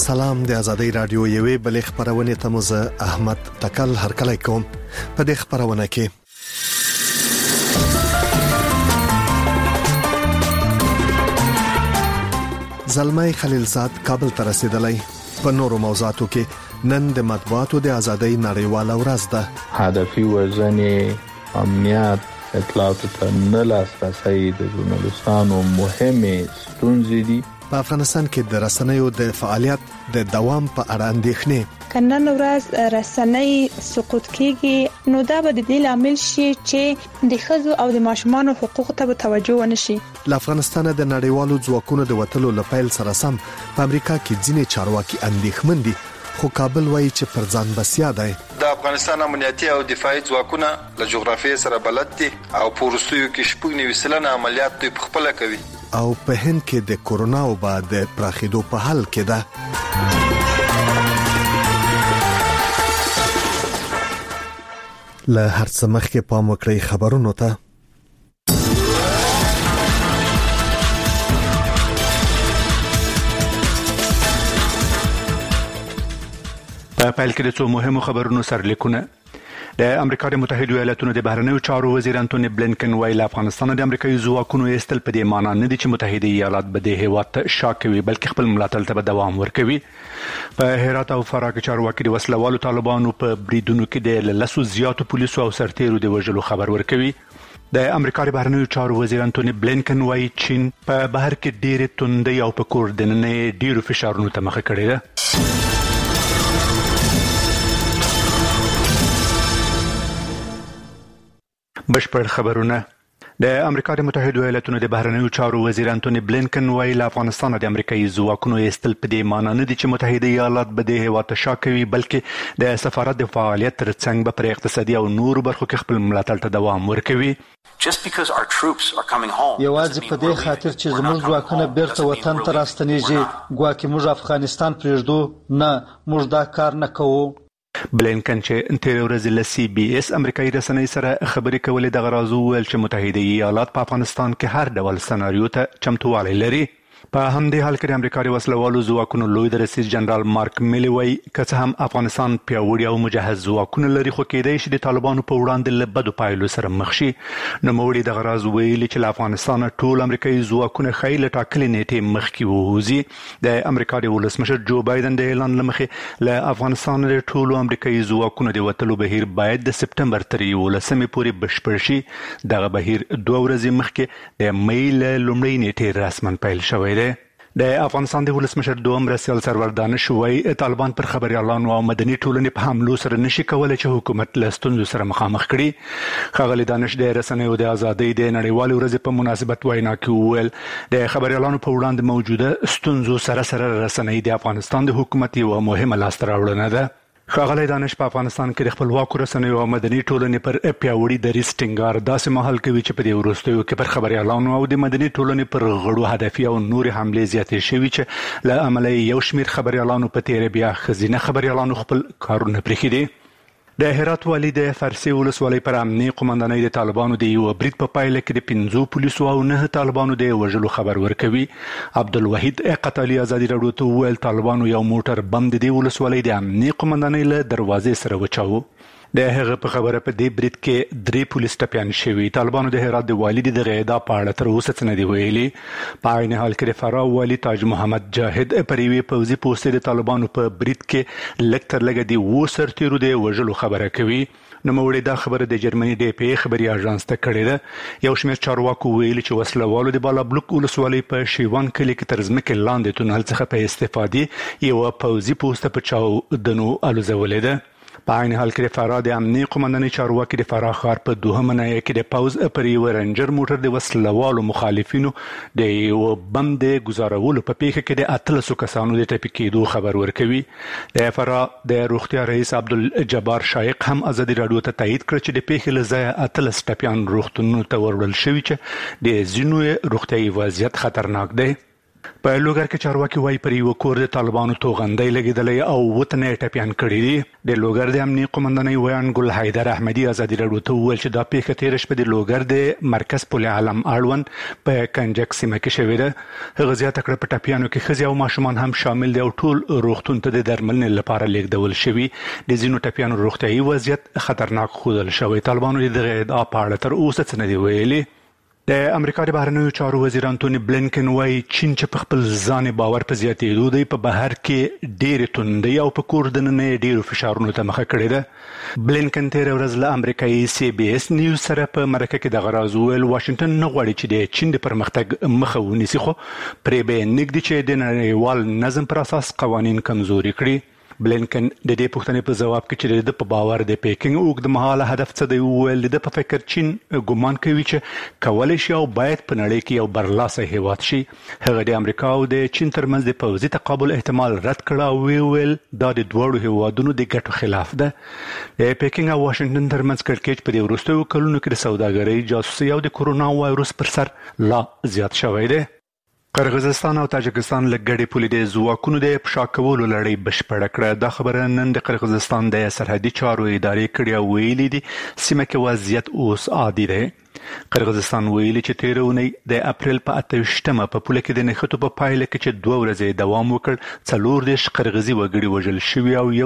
سلام د ازادي رادیو یوې بلې خبرونه ته مزه احمد تکل هرکلی کوم. په دې خبرونه کې زلمي خلیلزاد کابل ته رسیدلی. په نورو موضوعاتو کې نن د مطبوعاتو د ازادۍ نړیواله ورځ ده. هدفي وژنې، امنیت، اطلاعاتو ته نه لاسرسی د ژورنالستانو مهمې ستونزې دي. په افغانستان کې د رسنیو د فعالیت د دوام په اړه اندېښنې. کنن ورځ رسنۍ سقوط کیږي نو دا به د دې لامل شي چې د ښځو او د ماشومانو حقوق ته توجه ونشي. له افغانستان د نړیوالو ځواکونو د وټلو لپاره سره سم په امریکا کې ځینې چارواکي اندېښمن دي، خو کابل وایي چې پر ځان بسیا دی. د افغانستان امنیتي او دفاعي ځواکونه له جغرافیې سره بلد دي او پورستیو کې 90% عملیات دوی په خپل کوي. او په هند کې د کورونا وبا د پراخېدو په حال کې ده. له هر څه مخکې پام وکړئ خبرونو ته. په پیل کې د څو مهمو خبرونو سرلیکونه. د امریکا د متحده ایالاتونو د بهرنیو چارو وزیر انټونی بلینکن ویل افغانستان د امریکایي ځواکونو ایستل په دې معنی نه دي چې متحده ایالات به د هیواد ته شا کوي، بلکې خپل ملاتړ ته به دوام ورکوي. په هرات او فراه کې چارواکي د وسلوالو طالبانو په بریدونو کې د 10 زیاتو پولیسو او سرتیرو د وژلو خبر ورکوي. د امریکا د بهرنیو چارو وزیر انټونی بلینکن وایي چین په بهر کې ډېرې توندۍ او په کور دننه ډېرو فشارونو ته مخه کړې ده. بشپړ خبرونه. د امریکا د متحده ایالاتونو د بهرنیو چارو وزیر انټونی بلینکن ویل افغانستان د امریکایي ځواکونو ایستل په دې معنی نه دي چې متحده ایالات به د هیواد ته شا کوي، بلکې د سفارت د فعالیت ترڅنګ به پر اقتصادي او نورو برخو کې خپل ملاتړ ته دوام ورکوي. یوازې په دې خاطر چې زموږ ځواکونه بیرته وطن ته راستنیږي ګواکې موږ افغانستان پرېږدو نه، موږ دا کار نه کوو. بلینکن چې تیر ورځ له CBS امریکایي رسنۍ سره خبرې کولې د غرازو ویل چې متحده ایالات په افغانستان کې هر ډول سناریو ته چمتووالی لري. په همدې حال کې د امریکا د وسلوالو ځواکونو لوی رئیس جنرال مارک میلی وایي که څه هم افغانستان پیاوړي او مجهز ځواکونه لري، خو کېدای شي د طالبانو په وړاندې له بدو پایلو سره مخ شي. نوموړي د غراز ویلي چې له افغانستان ټول امریکایي ځواکونه ښایي له ټاکلې نیټې مخکې ووځي. د امریکا د ولسمشر جو بایدن د اعلان له مخې له افغانستان د ټولو امریکایي ځواکونو د وتلو بهیر باید د سپټمبر تر 11 پورې بشپړ شي. دغه بهیر 2 ورځې مخکې د مې له لومړۍ نیټې رسما پیل شوی دی. د افغانستان د ولسمشر دوم مرستیال سرور دانش وایي طالبان پر خبريالانو او مدني ټولنې په حملو سره نشي کولای چې حکومت له ستونزو سره مخامخ کړي. ښاغلي دانش د رسنیو د ازادۍ د نړیوالې ورځې په مناسبت وینا کې وویل د خبريالانو په وړاندې موجوده ستونزو سره رسنۍ د افغانستان د حکومت یوه مهمه لاسته راوړنه ده. ښاغلی دانش په افغانستان کې د خپلواکو رسنیو او مدني ټولنې پر پیاوړي دریځ ټینګار داسې مهال کوي چې په دې وروستیو کې پر خبريالانو او د مدني ټولنې پر غړو هدفي او نورې حملې زیاتې شوي چې له امله یو شمېر خبريالانو په تیره بیا ښځینه خبريالانو خپل کارونه پرېښي دي. د هرات والي د فرسي ولسوالۍ پر امنیه قومندانۍ د طالبانو د یو برید په پایله کې د 5 پولیسو او 9 طالبانو د وژلو خبر ورکوي. عبدالوحید قتالي ازادي راډیو ته وویل طالبانو یو موټر بم د ولسوالۍ د امنیه قومندانۍ له دروازې سره وچاوه. د هغه په خبره په دې برید کې 3 پولیس ټپیان شوي. طالبانو د هرات د والي د غیدا په اړه تر اوسه څه نه دی ویلي. په عین حال کې د فراه والي تاج محمد جاهد پر یوې پوځي پوستې د طالبانو په برید کې لږ تر لږه د 2 سرتیرو د وژلو خبره کوي. نوموړي دا خبره د جرمني DPA خبري اژانس ته کړې ده. یو شمېر چارواکو ویلي چې وسلوالو د بالابلوک ولسوالۍ په شیوان کلي کې تر ځمکې لاندې تونل څخه په استفادې یو پوځي پوسته په چاودنو الوزولې ده. په عین حال کې د فراه د امنیه قومندانۍ چارواکي د فراه ښار په 2مه ناحیه کې د پوځ پر یو رنجر موټر د وسلوالو مخالفینو د یو بم د ګزارولو په پیښه کې د 13 کسانو د ټپي کېدو خبر ورکوي. د فراه د روغتیا رئیس عبدالجبار شایق هم ازادي راډیو ته تایید کړ چې د پیښې له ځایه 13 ټپیان روغتونونو ته وړل شوي چې د ځینو روغتیایي وضعیت خطرناک دی. په لوګر کې چارواکي وايي پر یو کور د طالبانو توغندۍ لګیدلې او وطن ټپيان کړی دي د لوګر د امنیت قومندانۍ ویان ګل حیدر احمدي ازادي راډیو ته ویل چې دا پیښه تیر شپه د لوګر د مرکز پل عالم اړوند په کنجک سیمه کې شوې ده. هغه زیاته کړه په ټپيانو کې ښځې او ماشومان هم شامل دي او ټول روغتون ته د درملنې لپاره لیږدول شوي. د ځینو ټپيانو روغتيایي وضعیت خطرناک ښودل شوی. طالبانو دغه ادعا په اړه تر اوسه څه نه دي ویلي. د امریکا د بهرنیو چارو وزیر انټونی بلینکن وايي چین چې په خپل ځان باور په زیاتېدو دی په بهر کې ډېرې توندۍ او په کور دننه ډېرو فشارونو ته مخه کړې ده. بلینکن تېره ورځ له امریکایي CBS نیوز سره په مرکه کې دغه راز وویل واشنګټن نه غواړي چې د چین د پرمختګ مخه ونیسي خو پرې به نږدې چې د نړیوال نظم پر اساس قوانین کمزوري کړي. بلینکن د دې پوښتنې په جواب کې چې د په باور د پیکینګ اوږدمهاله هدف څه دی وویل د په فکر چین ګمان کوي چې کولای شي او باید په نړۍ کې یو برلاسه هیواد شي. هغه د امریکا او د چین ترمنځ د پوځي تقابل احتمال رد کړ او ویل دا د دوړو هیوادونو د ګټو خلاف ده. د پیکینګ او واشنګټن ترمنځ کړکېچ په دې وروستیو کلونو کې د سوداګرۍ جاسوسي او د کورونا وایروس پر سر لا زیات شوی دی. قرغیزستان او تاجکستان له ګډې پولې د ځواکونو د افشا کولو لړۍ بشپړه کړه. دا خبره نن د قرغیزستان د سرحدي چارو ادارې کړې او ویلي دي سیمه کې وضعیت اوس عادي دی. قرغیزستان ویلي چې تېره اونۍ د اپریل په 28مه په پوله کې د نښتو په پایله کې چې 2 ورځې دوام وکړ 40 قرغیزي وګړي وژل شوي او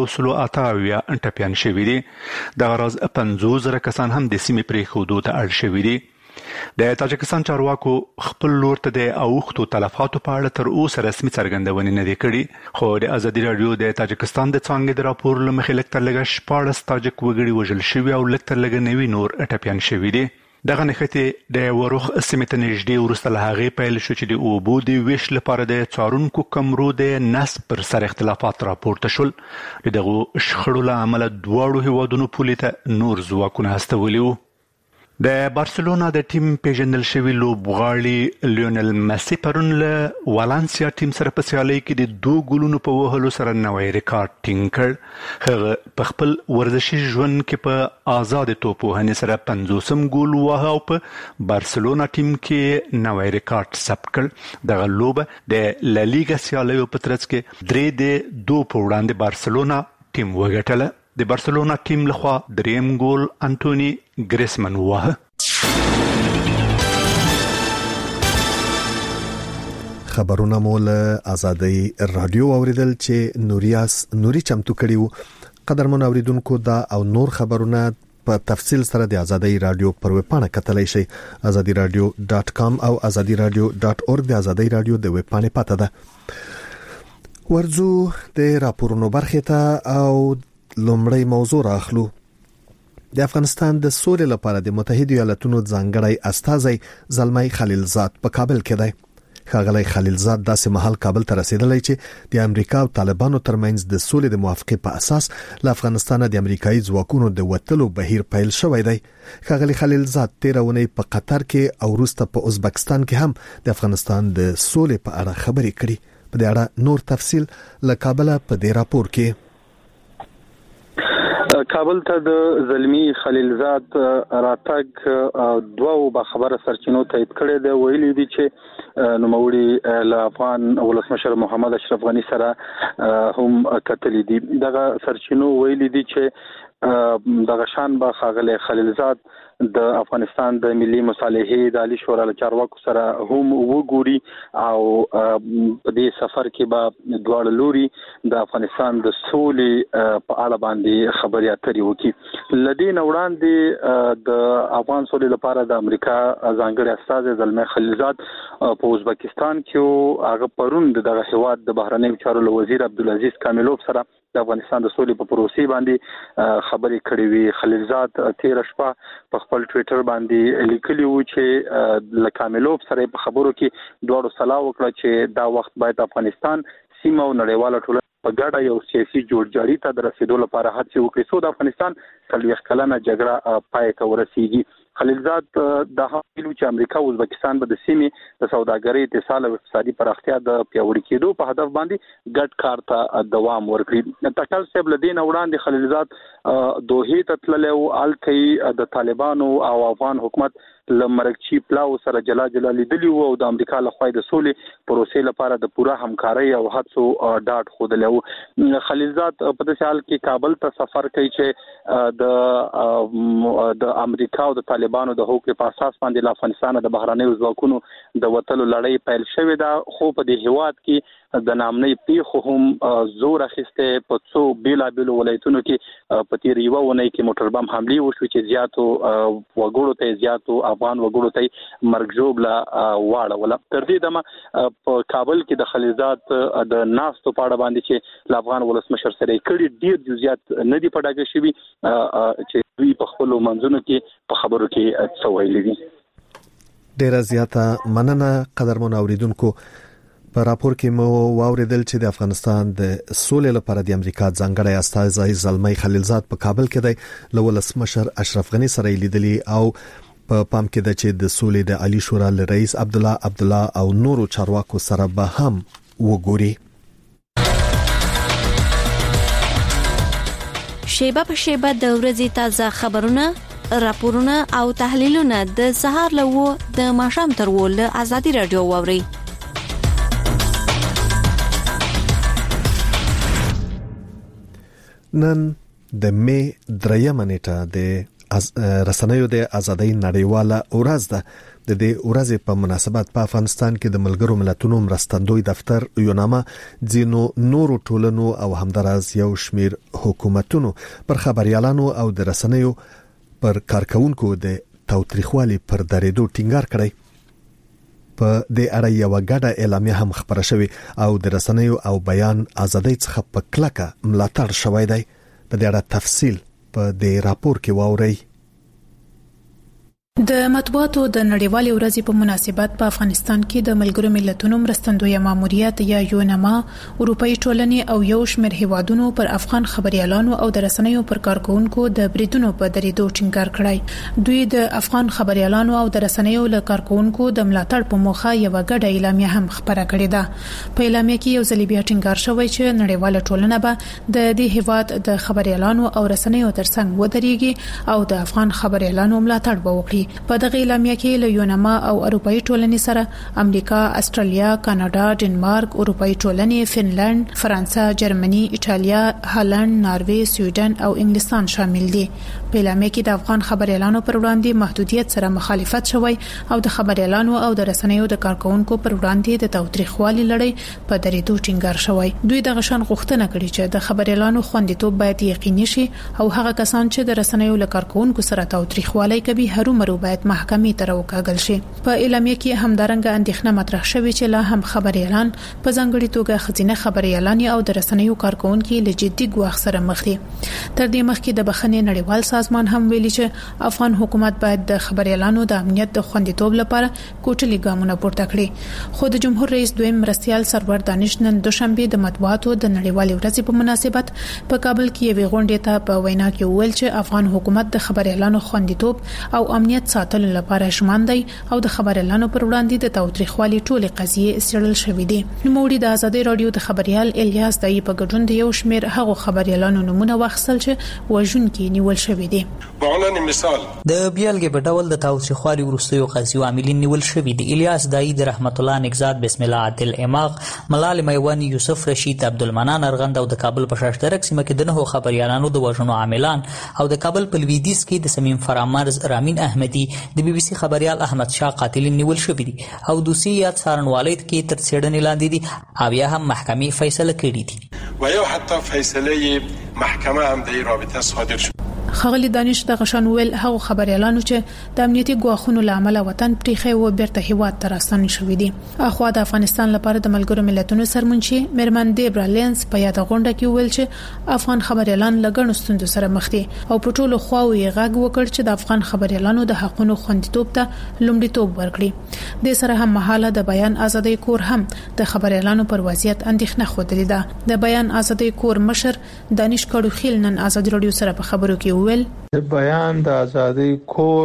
188 ټپيان شوي دي. دغه راز 50 کسان هم د سیمې پرېښودو ته اړ شوي دي. د تاجکستان چارواکو خپل لور ته د اوښتو تلفاتو په اړه تر اوسه رسمي څرګندونې نه دي کړي خو د ازادي راډیو د تاجکستان د څانګې د راپور له مخې لږ تر لږه 14 تاجک وګړي وژل شوي او لږ تر لږه 90 نور ټپيان شوي دي. دغه نښتې د وروخ سیمې ته نږدې وروسته له هغې پیل شو چې د اوبو د ویش لپاره د څارونکو کمرو د نصب پر سر اختلافات راپورته شول. د دغو شخړو له امله دواړو هیوادونو پولې ته نور ځواکونه هستولي وو. د بارسلونا د ټیم پیژندل شوی لوبغاړي لیونل مسی پرون له والنسیا ټیم سره په سیالۍ کې د 2 ګولونو په وهلو سره نوی ریکارډ ټینګ کړ. هغه په خپل ورزشي ژوند کې په آزاد توپوهنې سره 50 ګول وهه او په بارسلونا ټیم کې نوی ریکارډ ثبت کړ. دغه لوبه د لالیګا سیالیو په ترڅ کې 3-2 په وړاندې بارسلونا ټیم وګټله. د بارسلونا ټیم لخوا دریم ګول انټونی ګریسمن ووهه. خبرونه مو له آزادۍ رادیو اوریدل چې نوري چمتو کړي وو. قدرمن اوریدونکو دا او نور خبرونه په تفصیل سره د آزادۍ رادیو پر ویب پاڼه کتلای شئ azadiradio.com او azadiradio.org د آزادۍ رادیو د ویب پاڼې پته ده. ورځو د راپورونو برخه ته او لومړی موضوع راخلو. د افغانستان د سولې لپاره د متحده ایالاتونو ځانګړی استازی زلمی خلیلزاد په کابل کې دی. ښاغلی خلیلزاد داسې مهال کابل ته رسیدلی چې د امریکا او طالبانو ترمنځ د سولې د موافقې په اساس له افغانستان د امریکایي ځواکونو د وتلو بهیر پیل شوی دی. ښاغلی خلیلزاد تېره اونۍ په قطر کې او وروسته په ازبکستان کې هم د افغانستان د سولې په اړه خبرې کړي. په دې اړه نور تفصیل له کابل په دې راپور کې. کابل ته د زلمی خلیلزاد راتګ دوه به خبره سرچینو تایید کړي دی. ویلي دي چې نوموړي له افغان ولسمشر محمد اشرف غنی سره هم کتلې دي. دغه سرچینو ویلي دي چې دغه شان به ښاغلی خلیلزاد د افغانستان د ملي مصالحې د عالی شورا له چارواکو سره هم وګوري او په دې سفر کې به دواړه لوري د افغانستان د سولې په اړه باندې خبرې اترې وکړي. لدې نه وړاندې د افغان سولې لپاره د امریکا ځانګړي استازی زلمی خلیلزاد په ازبکستان کې هغه پرون دغه هیواد د بهرنیو چارو وزیر عبدالعزیز کاملوف سره د افغانستان د سولې په پروسې باندې خبرې کړې وي. خلیلزاد تیر شپه په خپل ټوئیټر باندې لیکلی و چې لکاملوف سره په خبرو کې دوړو صلاح وکړه چې دا وخت باید افغانستان سیمه او نړیواله ټولنه په ګډه یو سیاسي جوړجاړي ته د رسیدو لپاره هڅې وکړي څو د افغانستان 40 کلنه جګړه پای ته ورسیږي. خلیلزاد د هغو چې امریکا او ازبکستان به د سیمې د سوداګرۍ اتصال او اقتصادي پراختیا د پیاوړي کېدو په هدف باندې ګډ کار ته دوام ورکړي. ټاکل صاحب لدین وړاندې خلیلزاد دوحې ته تللی او هلته د طالبانو او افغان حکومت لمرکچی پلاو سره جلا لیدلی او د امریکا له خوا د سولې پروسې لپاره د پوره همکارۍ او هڅو ډاډ خوده و. خلیلزاد په دې حال کې کابل ته سفر کوي چې د امریکا او د طالبانو د حقوقو په اساس باندې له افغانستان د بهرنیو ځواکونو د وټلو لړۍ پیل شوې ده. خو په دې هیواد کې د نامنۍ پیښو هم زور اخیسته په څو بیلابل ولایتونو کې په تیر یو ونې کې موټر بم حمله وشو چې زیاتو افغان وګړو ته مرګ ژوبله واړوله. تر دې دمه په کابل کې د خلیلزاد د ناستو پاړه باندې چې افغان ولسمشر سره کړي ډیر جزئیات نه دی پټاګه شوی چې دوی په خپل منځونو کې په خبرو کې څه ویلي دي. ډیر زیاته مننه قدرمن اوریدونکو. په راپور کې مو واوریدل چې د افغانستان د سولې لپاره د امریکا ځانګړی استازی زلمی خلیلزاد په کابل کې دی له ولسمشر اشرف غنی سره لیدلی او په پام کې د چې د سولې د عالی شورا رئیس عبدالله او نورو چارواکو سره به هم وګوري. شیبه په شیبه د ورځې تازه خبرونه، راپورونه او تحلیلونه د سهار له د ماښام تر ول آزادي رادیو واوري. نن د مې 3 نیټه د رسنیو د ازادۍ نړیواله ورځ ده. د دې ورځې په مناسبت په افغانستان کې د ملګرو ملتونو مرستندوی دفتر یوناما ځینو نورو ټولنو او همداراز یو شمیر حکومتونو پر خبريالانو او د رسنیو پر کارکونکو د تاوتریخوالي پر درېدو ټینګار کړی. په دې اړه یو غاډه اعلامیه هم خبره شوې او د رسنیو او بیان ازادۍ څخه په کلکه ملاتړ شوی دی. په دې اړه تفصیل په دې راپور کې واورئ. د مطبوعاتو د نړیوالې ورځې په مناسبت په افغانستان کې د ملګرو ملتونو مرستندوی ماموریت یا یوناما، اروپאי ټولنې او یو شمېر هیوادونو پر افغان خبريالانو او د رسنیو پر کارکونکو د بریدونو په درېدو ټینګار کړی. دوی د افغان خبريالانو او د رسنیو له کارکونکو د ملاتړ په موخه یو غټه اعلامیه هم خبره کړې ده. په اعلامیه کې یو ځل بیا ټینګار شوی چې نړیواله ټولنه به د دې هیواد د خبريالانو او رسنیو ترڅنګ ودرېږي او د افغان خبريالانو ملاتړ وکړي. په دغه اعلامیه کې له یوناما او اروپאי ټولنې سره امریکا، استرالیا، کاناډا، ډنمارک، اروپאי ټولنې، فنلند، فرانسه، جرمني، ایټالیا، هالند، ناروې، سویډن او انګلستان شامل دي. په اعلامیه کې د افغان خبريالانو پر وړاندې محدودیت سره مخالفت شوی او د خبريالانو او د رسنیو د کارکونکو پر وړاندې د تاوتریخوالي لړۍ په درېدو ټینګار شوی. دوی د غشن غوښتنه کړې چې د خبريالانو خوندیتوب باید یقیني شي او هغه کسان چې د رسنیو له کارکونکو سره تاوتریخوالي کوي هرومرو باید محکمې ته راوکاږل شي. په اعلامیه کې همدارنګه اندېښنه مطرح شوې چې لا هم خبريالان په ځانګړي توګه خزینه خبريالان او د رسنیو کارکونکو له جدي ګواښ سره مخ دي. تر دې مخکې د بخښنې نړیوال سازمان هم ویلي چې افغان حکومت باید د خبريالانو د امنیت د خوندیتوب لپاره کوټلي ګامونه پورته کړي. خو د جمهور رئیس دویم مرستیال سرور دانش نن دوشنبه د مطبوعاتو د نړیوالې ورځې په مناسبت په کابل کې یوې غونډې ته په وینا کې وویل چې افغان حکومت د خبريالانو خوندیتوب او امنیت ساتلو لپاره ژمن دی او د خبريالانو پر وړاندې د تاوتریخوالي ټولې قضیې څېړل شوې دي. نوموړي د آزادۍ رادیو د خبريال الیاس دای په ګډون د یو شمېر هغو خبريالانو نمونه واخیستل چې وژونکي نیول شوې دي. بغلان مثال د بیلګې په ډول د تاوتریخوالي وروستیو قضیو عاملین نیول شوې دي. الیاس دای د رحمت الله نگزاد، بسم الله عادل اماغ، ملال میوانی، یوسف رشید، عبدالمنان ارغند او د کابل په شاشترک سیمه کې د نهو خبريالانو د وژنو عاملان او د کابل په لویدیځ کې د سمیم فرامرز، رامین احمدي، د بي بي سي خبريال احمد شاه قاتلین نیول شوی دي او دوسی یاد سارنوالۍ کې تر څېړنې لاندې دي او یا هم محکمې فیصله کړې دي و یا حتی فیصله محکمه هم د رابطه صادر شد. خغلی دانش د غشن ویل هغه خبريالانو چې د امنیتي ګواښونو لامل وطن پریخي او بیرته هیواد ته راستنې شوې دي. اخوا د افغانستان لپاره د ملګرو ملتونو سرمنشي میرمن دیبرا لینز په یاد غونډه کې ویل چې افغان خبريالان لګڼو ستوندو سره مخ دي او په ټولو خواو یې غږ وکړ چې د افغان خبريالانو د حقونو خوندیتوب ته لومړیتوب ورکړي. د سره هم مهاله د بیان ازادۍ کور هم د خبريالانو پر وضعیت اندېښنه خوده ده. د بیان ازادۍ کور مشر دانش کړو خیل نن آزاد رادیو سره په خبرو کې ویل د بیان د ازادۍ کور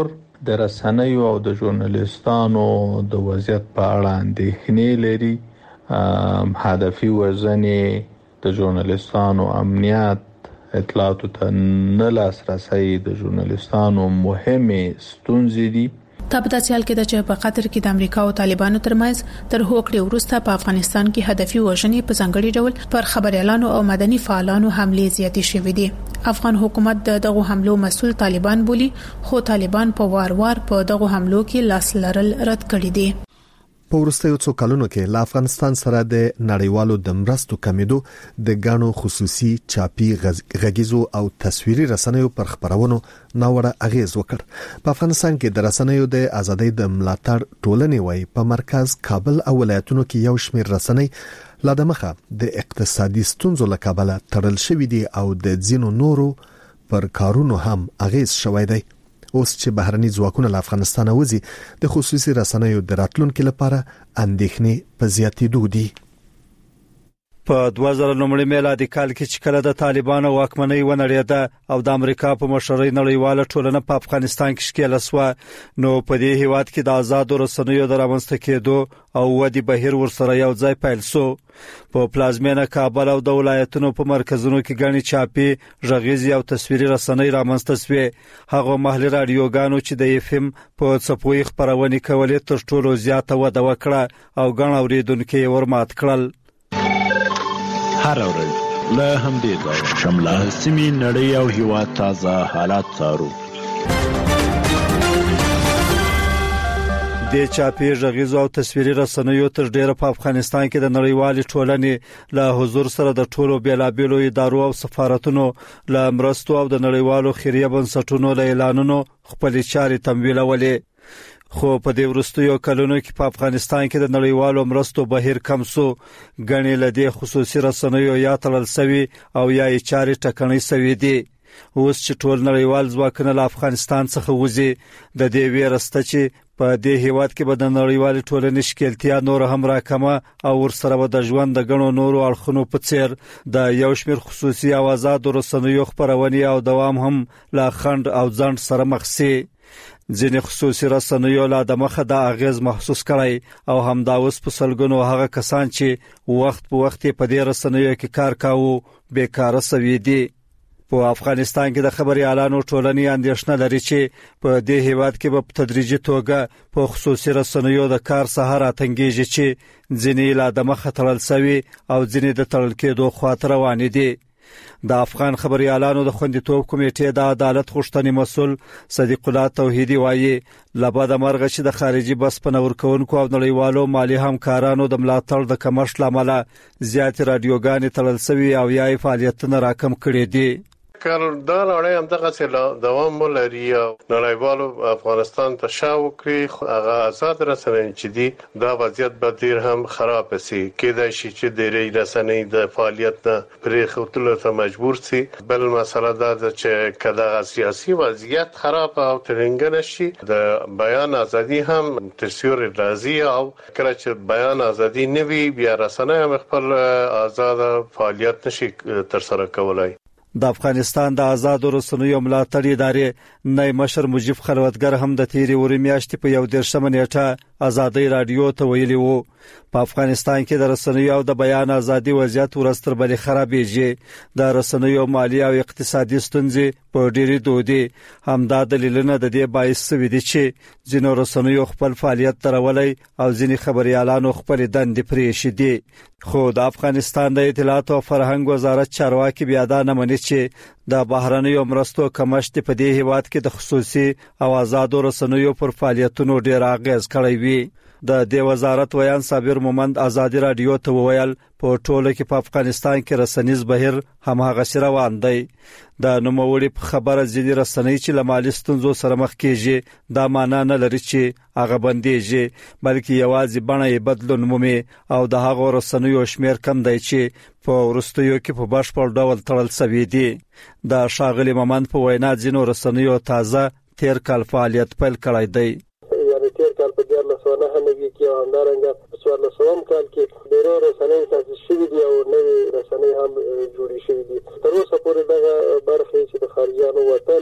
د رسنیو او د ژورنالیستانو د وضعیت په اړه اندېښنې لري. هدفي وژنې، د ژورنالیستانو امنیت، اطلاعاتو ته نه لاسرسي د ژورنالیستانو مهمه ستونزې دي. تابعداري حال کې د چې په قطر کې د امریکا او طالبانو ترمنځ تر هوکړې وروسته په افغانستان کې هدفي وژنې په ځانګړي ډول پر خبريالانو او مدني فعالانو حمله زیاتې شوې دي. افغان حکومت دغه حملو مسؤل طالبان بولي، خو طالبان په وار په دغه حملو کې لاس لرل رد کړی دي. په وروستیو څو کلونو کې له افغانستان سره د نړیوالو د مرستو کمیدو د غاڼو خصوصي چاپی غږیزو او تصویري رسنیو پر خبرونو ناوړه اغیز وکړ. په افغانستان کې د رسنیو د ازادۍ د ملاتړ ټولنې وای په مرکز کابل او ولایتونو کې یو شمېر رسنۍ لا د مخه د اقتصادي ستونزو له کبله تړل شوې دي او د ځینو نورو پر کارونو هم اغیز شوی دی. اوس چې بهرني ځواکونه له افغانستان وځي د خصوصي رسنیو د راتلونکو لپاره اندېښنې په زیاتېدو دي. په 2009 میلادي کال کې چې کله د طالبانو واکمنۍ ونړېده او د امریکا په مشرۍ نړیواله ټولنه په افغانستان کې شکل وسوه، نو په دې هیواد کې د آزاد رسنیو د رامنځته کېدو او ودی بهیر ورسره یو ځای پیل شو. په پلازمینه کابل او د ولایتونو په مرکزونو کې غني چاپی غږیزي او تصویري رسنۍ رامنځته شوې. هغه محلي رادیوګانو چې د FM په څپوي خبرونه کولې تر ټولو زیاته وده وکړه او غن اوریدونکو ورمات کړل. هر ورځ له همدې ځایه شمله سیمې نړۍ او هیواد تازه حالات څارو. د چاپی غږیزو او تصویري رسنیو تر ډیره په افغانستان کې د نړیوالې ټولنې له حضور سره د ټولو بیلابیلو ادارو او سفارتونو له مرستو او د نړیوالو خیریه بنسټونو له اعلانونو خپل چارې تمویلولې. خو په دې وروستیو کلونو کې په افغانستان کې د نړیوالو مرستو بهیر کم شو. غني له دې خصوصي رسنیو یا تړل شوی او یا یې چارې ټکنۍ شوی دي. اوس چې ټول نړیوال ځواکونه له افغانستان څخه وځي، د دې ویرسته چې په دې هیواد کې به د نړیوال ټولنې شکلتیا نور هم راکمه او ورسره به د ژوند د غنو نورو اړخونو په څیر د یو شمېر خصوصي او آزاد رسنیو خبرونه او دوام هم لا خند او ځند سره مخ شي. ځینې خصوصي رسنیو لا د مخه د اغیز محسوس کړي او هم دا اوس په سلګونو هغه کسان چې وخت په وخت په دې رسنیو کې کار کاوه بیکاره شوي دي. په افغانستان کې د خبري اعلانو ټولنې اندېښنه لري چې په دې هیواد کې په تدریجي توګه په خصوصي رسنیو د کار سهار اتنګيږي چې ځینې لا د مخه تړل شوی او ځینې د تړل کېدو خاطر روان دي. د افغان خبري اعلانو د خوندیتوب کمیټې د عدالت غوښتنې مسول صدیق الله توحیدی وایي لبد مرغه چې د خارجي بس په نور کوونکو او نړیوالو مالی همکارانو د ملاتړ د کمښت لامل زیات رادیوګانې تړل شوی او یا فعالیتونه راکم کړي دي. کله دا لړۍ هم دغه څه دوام ولري او نړیوالو افغانستان ته شاو کړی هغه آزاد رسنۍ چې دي دا وضعیت به ډیر هم خراب شي. کېدای شي چې د رسنۍ د فعالیت نه پرې خطر ته مجبور شي. بل مسله دا چې کله سیاسي وضعیت خراب او ترنګ شي د بیان ازادي هم تشویر راځي او کله چې بیان ازادي نه وي بیا رسنۍ هم خپل آزاد فعالیت نشي تر سره کولای. د افغانستان د آزاد رسنیو ملاتړ ادارې نای مشر مجيب خلوتګر هم د تیری ورې میاشتې په 11 نیټه ازادي رادیو ته ویلي وو په افغانستان کې د رسنیو او د بیان ازادي وضعیت ورستر بل خرابېږي. د رسنیو مالی او اقتصادي ستونزې په ډېری دودي همدا دلیلونه د دې باعث شوي دي چې ځینو رسنیو خپل فعالیت درولای او ځینې خبريالانو خپل دندې پرې شي دي. خو د افغانستان د اطلاعات او فرهنګ وزارت چارواکي بیا دا نه مني چې د بهرنیو مرستو کمښت په دې هیواد کې د خصوصي او آزاد رسنیو پر فعالیتونو ډېر اغیز کړی وي. د دې وزارت ویان صابر مومند آزادي رادیو ته وویل په ټوله کې په افغانستان کې رسنیز بهیر هماغه روان دی. د نوموړي په خبره ځینې رسنۍ چې له مالي ستونزو سره مخ کېږي دا معنا نه لري چې هغه بندېږي، بلکې یوازې بڼه یې بدلون مومي او د هغو رسنیو شمیر کم دی چې په وروستیو کې په بشپړ ډول تړل شوي دي. د ښاغلي مومند په وینا ځینو رسنیو تازه تیر کال فعالیت پیل کړی دی. تیر کال په 2009 کې او همدارنګه په 2014 کال کې ډېر رسنۍ تاسیس شوي دي او نوې رسنۍ هم جوړې شوي دي. تر اوسه پورې دغه برخې چې د خارجيانو وتل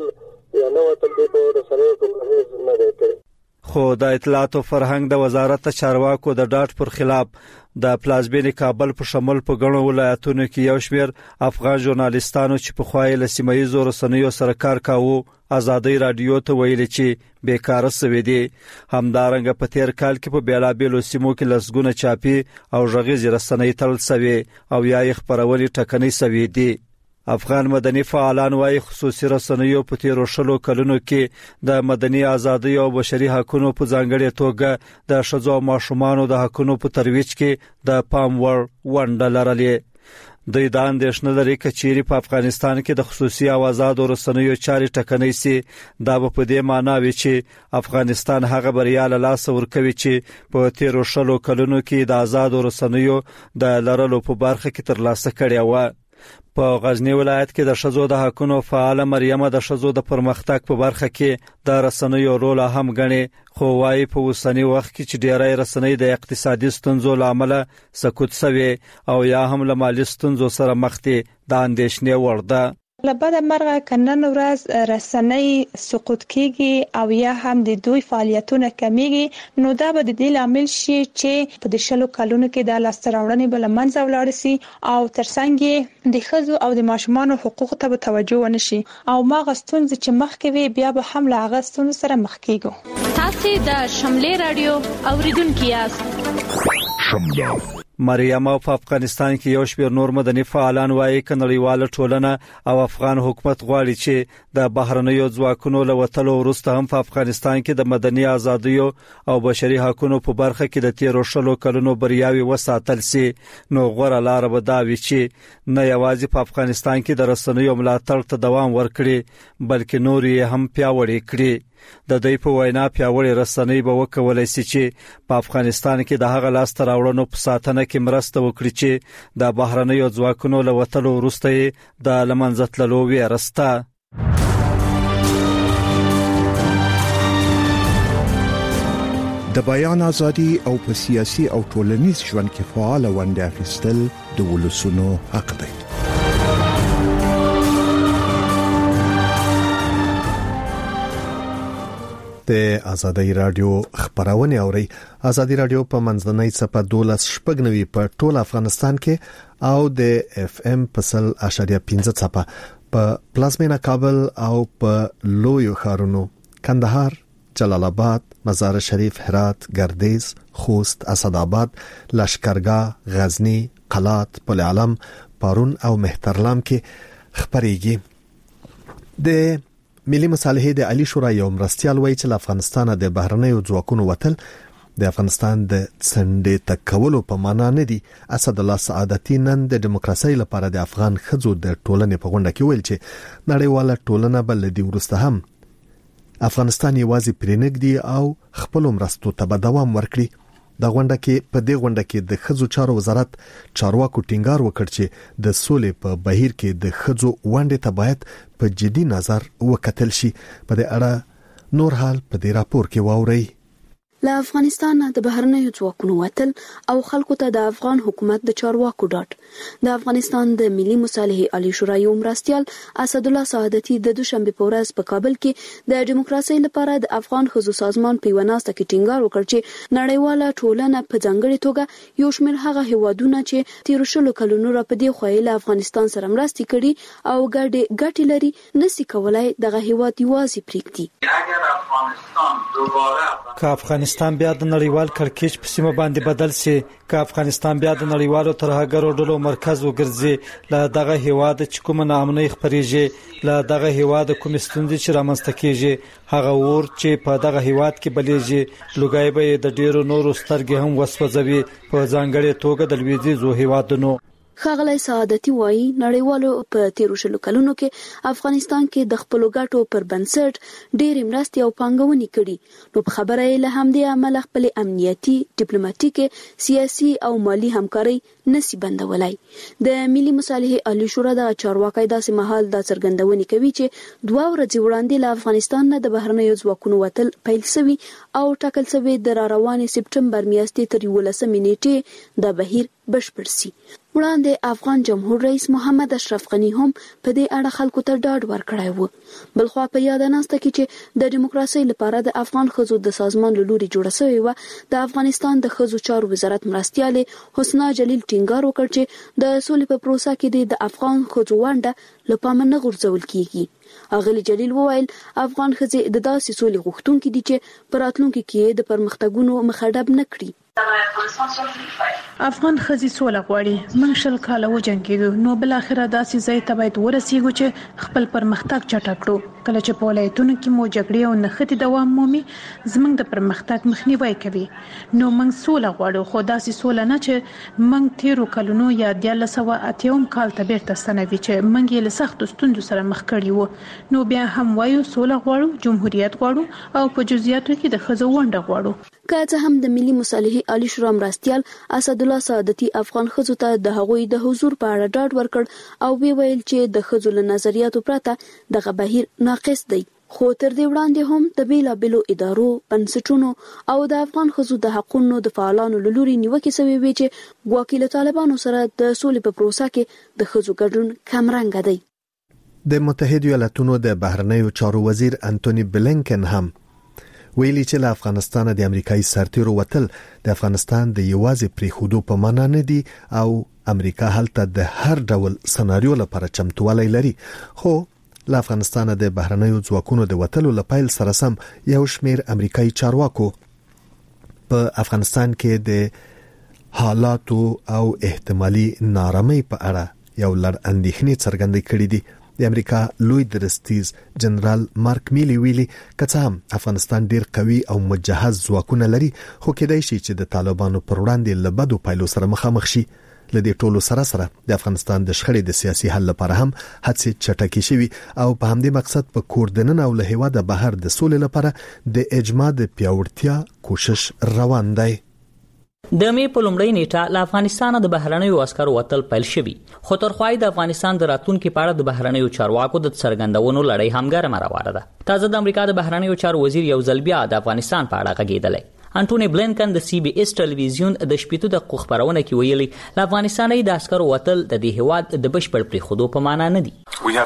یا نو وتل دی په رسنیو کې هیڅ نه دی. خو د اطلاعات او فرهنګ د وزارت چارواکو د ډاټ پر خلاف د پلازمین کابل په شمول په غنو ولایتونو کې یو شمېر افغان ژورنالیستانو چې په خوای له سیمایي رسنیو سره کار کاوه آزادۍ رادیو ته ویل چې بیکاره سوي دي. همدارنګه په تیر کال کې په بیلابېلو سیمو کې لسګونه چاپی او ژغېزي رسنۍ تړل سوي او یا یې خبرولي ټکنۍ سوي دي. افغان مدني فعالان وايي خصوصي رسنیو په تیرو شلو کلونو کې د مدني ازادۍ او بشري حقوقو په ځانګړي توګه د ښځو او ماشومانو د حقوقو په ترویج کې د پام وړ ونډه لرلې. د اندېښنې لري چې چیرې په افغانستان کې د خصوصي او آزاد رسنیو چارې ټکنۍ سي دا په دې معنی وي چې افغانستان هغه بریا له لاس ورکوي چې په تیرو شلو کلونو کې د آزاد رسنیو د لرلو په برخه کې ترلاسه کړی و. په غزنی ولایت کې د شذو د حقونو فعال مریم د شذو د پرمختګ په برخه کې د رسنیو رول هم غني. خو وايي په وسنی وخت کې چې ډیری رسنۍ د اقتصادي ستونزو لامل سقوط شوي او یا هم له مالي ستونزو سره مخ دي د اندېښنې وړ ده. لبد مرغه کنن ورځ رسنۍ سقوط کیږي او یا هم د دوی فعالیتونه کمیږي نو دا به د دې لامل شي چې په د شلو کلونو کې د لاستراوړنې بل منځ ولاړ سي او ترڅنګ د ښځو او د ماشومانو حقوقو ته توجه ونشي او ما غستون چې مخ کوي بیا به هم لا غستون سره مخ کیږي. تاسو د شملې رادیو اوریدونکو یاست. شمله مریم په افغانستان کې یو شمېر نور مدني فعالان وايي چې نړیواله ټولنه او افغان حکومت غواړي چې د بهرنیو ځواکونو له وټلو وروسته هم په افغانستان کې د مدني ازادیو او بشري حقوقو په برخه کې د تیرو شلو کلونو بریاوي وساتل سي. نو غوړه لار به دا وي چې نه یوازې په افغانستان کې د رسنیو ملاتړ ته دوام ورکړي بلکې نور یې هم پیاوړي کړي. د دوی په وینا پیاوړي رسنۍ به وکولای شي چې په افغانستان کې د هغه لاس تراوړنو په ساتنه کې مرسته وکړي چې د بهرنیو ځواکونو له وټلو وروسته د لمنځه تللو ویرسته. د بیان ازادي او په سیاسي او ټولنیز ژوند کې فعال ونډه اخیستل د ولسونو حق دی. د آزادۍ رادیو خبرونه اوري. آزادۍ رادیو په منځنۍ صفه 12 په ټول افغانستان کې او د اف ام په 100.15 صفه په پلازمینه کابل او په لویو ښارونو کندهار، جلال آباد، مزار شریف، هرات، گردیز، خوست، اسداباد، لشکرګاه، غزنی، قلات، پل علم، پارون او مهترلام کې خبريږي. د ملي مصالحې د علی شورا یو مرستيال وایي چې افغانستان د بهرنیو ځواکونو وټل د افغانستان د څنډې تکولو په معنا نه دي. اسد الله سعادتي نن د دیموکراسي لپاره د افغان خځو د ټولنې په غونډه کې ویل چې نړیواله ټولنه بل دی ورسته هم افغانستان یوازې پرېنګدي او خپل مرستو ته دوام ورکړي. د غونډه کې په دې غونډه کې د خځو چارو وزارت چارواکو ټینګار وکړ چې د سولې په بهیر کې د خځو ونډه ته باید په جدي نظر وکتل شي. په دې اړه نور حال په دې راپور کې واوري. له افغانستان د بهرنیو ځواکونو وتل او خلکو ته د افغان حکومت د چارواکو ډاټ د افغانستان د ملي مصالحې علی شورا یو مرستيال اسد الله سعادتي د دوشنبه په ورځ په کابل کې د دیموکراسي لپاره د افغان خځو سازمان په وناسته کې ټینګار وکړ چې نړیواله ټولنه په ځانګړي توګه یو شمېر هغه هیوادونه چې تیر شلو کلونو را په دې خوایله افغانستان سره مرستې کړي او ګټې لري نسی کولای دغه هیواد یوازې پریږدي. اگر افغانستان دوباره افغانستان بیا د نړیوال کړکېچ په سیمه باندې بدل شي، که افغانستان بیا د نړیوالو ترهګرو ډلو مرکز وګرځي، له دغه هیواد چې کوم ناامنۍ خپرېږي، له دغه هیواد کوم ستونزې چې رامنځته کیږي، هغه اور چې په دغه هیواد کې بلیږي لوګای به د ډیرو نورو سترګې هم وسوځوي، په ځانګړي توګه د لویدیځو هیوادونو. ښاغلی سعادتي وایي نړیوالو په تیرو شلو کلونو کې افغانستان کې د خپلو ګټو پر بنسټ ډېرې مرستې او پانګونې کړي، نو په خبره یې له همدې امله خپلې امنیتي، ډیپلوماټیکې، سیاسي او مالي همکارۍ نسی بندولای. د ملي مصالحې عالی شورا د چارواکي داسې مهال د څرګندونې کوي چې 2 ورځې وړاندې له افغانستان نه د بهرنیو ځواکونو وتل پیل شوی او ټاکل شوی د روانې سپټمبر میاشتې تر 11 نیټې د بهیر بشپړ شي. وړاندې افغان جمهور رئیس محمد اشرف غنی هم په دې اړه خلکو ته ډاډ ورکړی و. بلخوا په یاد ناسته کې چې د دیموکراسي لپاره د افغان ښځو د سازمان له لوري جوړه شوې و، د افغانستان د ښځو چارو وزارت مرستیالې حسنا جلیل ټینګار وکړ چې د سولې په پروسه کې د افغان ښځو ونډه له پامه نه غورځول کیږي. اغلی جلیل وویل افغان ښځې د داسې سولې غوښتونکي دي چې په راتلونکي کې د پرمختګونو مخه ډب نه کړي. افغان ښځې سوله غواړي. موږ 20 کاله وجنګېدو، نو بل اخره داسې ځای ته باید ورسېږو چې خپل پرمختګ چټک کړو. کله چې په ولایتونو کې مو جګړې او نښتې دوام مومي، زموږ د پرمختګ مخنیوي کوي. نو موږ سوله غواړو، خو داسې سوله نه چې موږ تیرو کلونو یا 1980 کال ته بیرته ستنوي چې موږ یې له سختو ستونزو سره مخ کړي وو. نو بیا هم وایو سوله غواړو، جمهوریت غواړو او په جزئیاتو کې د ښځو ونډه غواړو. که څه هم د ملي مصالحې عالی شورا مرستیال اسدالله سعادتي افغان ښځو ته د هغوی د حضور په اړه ډاډ ورکړ او ویل چې د ښځو له نظریاتو پرته دغه بهیر ناقص دی. خو تر دې وړاندې هم د بیلابیلو ادارو، بنسټونو او د افغان ښځو د حقوقو د فعالانو له لوري نیوکې شوې وې چې ګواکې له طالبانو سره د سولې په پروسه کې د ښځو ګډون کمرنګ دی. د متحده ایالاتونو د بهرنیو چارو وزیر انټونی بلینکن هم ویلي چې له افغانستان د امریکایي سرتیرو وتل د افغانستان د یوازې پریښودو په معنا نه دي او امریکا هلته د هر ډول سناریو لپاره چمتووالی لري. خو له افغانستان د بهرنیو ځواکونو د وتلو لپاره سره سم یو شمیر امریکایي چارواکو په افغانستان کې د حالاتو او احتمالي نارامۍ په اړه یو لړ اندېښنې څرګندې کړې دي. د امریکا لوی درستیز جنرال مارک میلی ویلي کڅه هم افغانستان ډیر قوي او مجهز ځواکونه لري، خو کېدای شي چې د طالبانو پر وړاندې له بدو پایلو سره مخامخ شي. له دې ټولو سره د افغانستان د شخړې د سیاسي حل لپاره هم هڅې چټکې شوي او په همدې مقصد په کوردنن او له هیواده بهر د سولې لپاره د اجماع د پیاوړتیا کوشش روان دی. د مې په لومړۍ نیټه له افغانستان د بهرنیو عسکرو وتل پیل شوی، خو تر خوای د افغانستان د راتلونکو په اړه د بهرنیو چارواکو د څرګندونو لړۍ هم ګرمه روانه ده. تازه د امریکا د بهرنیو چارو وزیر یو ځل بیا د افغانستان په اړه غږیدلی. انټونی بلینکن د CBS ټلویزیون د شپږ دقیقو خبرونه کې ویلي له افغانستان د عسکرو وتل د دې هیواد د بشپړ پریښودو په معنا نه دي.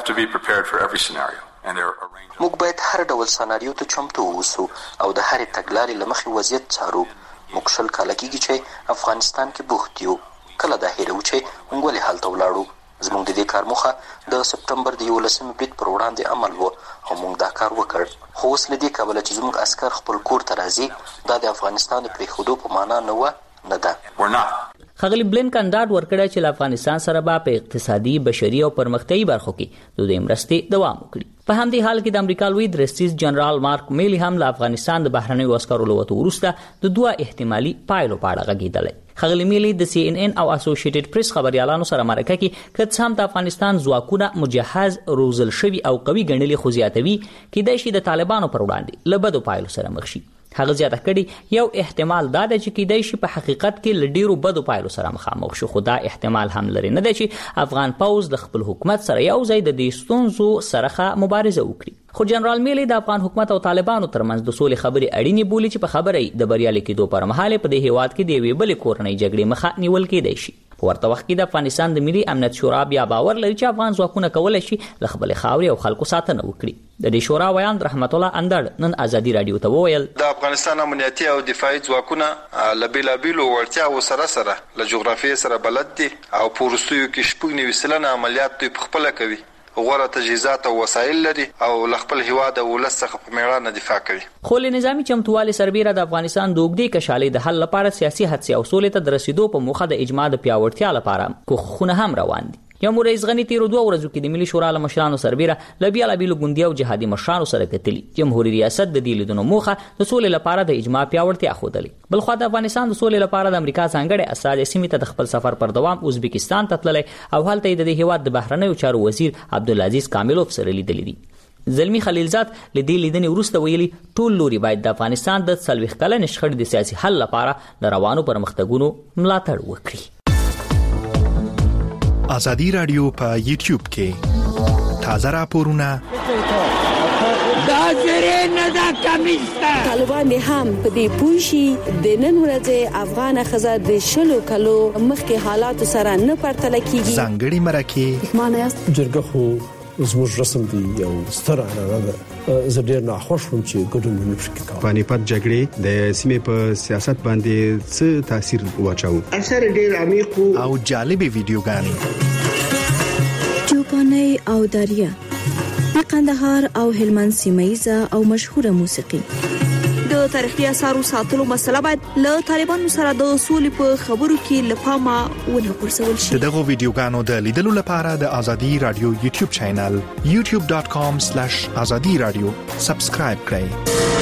موږ باید هر ډول سناریو ته چمتو اوسو او د هر تګلارې له مخې وضعیت څارو. موږ 20 کاله کېږي چې افغانستان کې بوخت یو. کله دا هیرو چې موږ ولې هلته ولاړو. زموږ د دې کار موخه د سپتمبر د 11 برید پر وړاندې عمل و او موږ دا کار وکړ. خو اوس له دې کبله چې زموږ عسکر خپل کور ته راځي، دا د افغانستان د پریښودو په معنا نه ده. ښاغلي بلینکن ډاډ ورکړی چې له افغانستان سره به په اقتصادي، بشري او پرمختیایي برخو کې د دې مرستې دوام وکړي. په همدې حال کې د امریکا لوی درستیز جنرال مارک میلی هم له افغانستان د بهرنیو عسکرو له وتو وروسته د دوه احتمالي پایلو په اړه غږیدلی. ښاغلي میلی د CNN او اسوسییټډ پریس خبريالانو سره مرکه کې کڅ هم د افغانستان ځواکونه مجهز، روزل شوي او قوي ګڼلي، خو زیاتوي کېدای شي د طالبانو پر وړاندې له بدو پایلو سره مخ شي. هغه زیاته کړي یو احتمال دا دی چې کېدای شي په حقیقت کې له ډیرو بدو پایلو سره مخامخ شو، خو دا احتمال هم لري نه دی چې افغان پوځ د خپل حکومت سره یو ځای د دې ستونزو سره مبارزه وکړي. خو جنرال میلی د افغان حکومت او طالبانو ترمنځ د سولې خبرې اړینې بولي چې په خبرې د بریالي کېدو پر مهال په دې هیواد کې د یوې بلې کورنۍ جګړې مخه نیول کېدای شي. په ورته وخت کې د افغانستان د ملي امنیت شورا بیا باور لري چې افغان ځواکونه کولی شي له خپلې خاورې او خلکو ساتنه وکړي. د دې شورا ویان رحمت الله اندړ نن ازادي رادیو ته وویل د افغانستان امنیتي او دفاعي ځواکونه له بیلابیلو وړتیاوو سره له جغرافیې سره بلد دي او په وروستیو کې 90% عملیات دوی پخپله کوي. غوره تجهیزات او وسایل لري او له خپل هیواد او ولس څخه په میړانه دفاع کوي. خو له نظامی چمتووالي سربیره د افغانستان د اوږدې کشالۍ د حل لپاره سیاسي هڅې او سولې ته د رسیدو په موخه د اجماع د پیاوړتیا لپاره کوښښونه هم روان دي. یو رئیس غنی تیرو 2 ورځو کې د ملي شورا له مشرانو سربیره له بیلابیلو ګوندي او جهادي مشرانو سره کتلي. جمهوریت ریاست د دې لیدنو موخه د سولې لپاره د اجماع پیاوړتیا ښودلې. بلخو د افغانستان د سولې لپاره د امریکا ځانګړي استازي سیمې ته د خپل سفر پر دوام ازبکستان ته تللی او هلته د دې هیواد د بهرنیو چارو وزیر عبدالعزیز کاملوف سره لیدلي دي. زلمی خلیلزاد له دې لیدنې وروسته ویلي ټول لوري باید د افغانستان د 40 کلن شخړې د سیاسي حل لپاره د روانو پرمختګونو ملاتړ وکړي. ازادي رادیو په یوټیوب کې تازه راپورونه، دا حاضرین نه دا کمیسته. طالبان هم په دې پوه شي د نن ورځې افغان ښځه د شلو کلو مخکې حالات سره نه پرتله کیږي. ځانګړي مرکه معنیاست جرګه خو زموږ رسم دی یو ستر عنعنه ده. زه ډېر ناخوښ وم چې ګډون ونه شي کوم. پانیپت جګړې د سیمې په سیاست باندې څه تاثیر واچاو؟ اثر ډېر عمیق او جالبې ویډیوګانې چوپاني او داریا د قندهار او هلمند سیمایزه او مشهوره موسیقي. د تاریخي اثارو ساتلو مسله باید له طالبانو سره د اصول په خبرو کې لپاره ونه غورځول شي. دغه ویډیوګانو د لیدلو لپاره د ازادي رادیو یوټیوب چینل youtube.com/azadi radio سبسکرایب کړئ.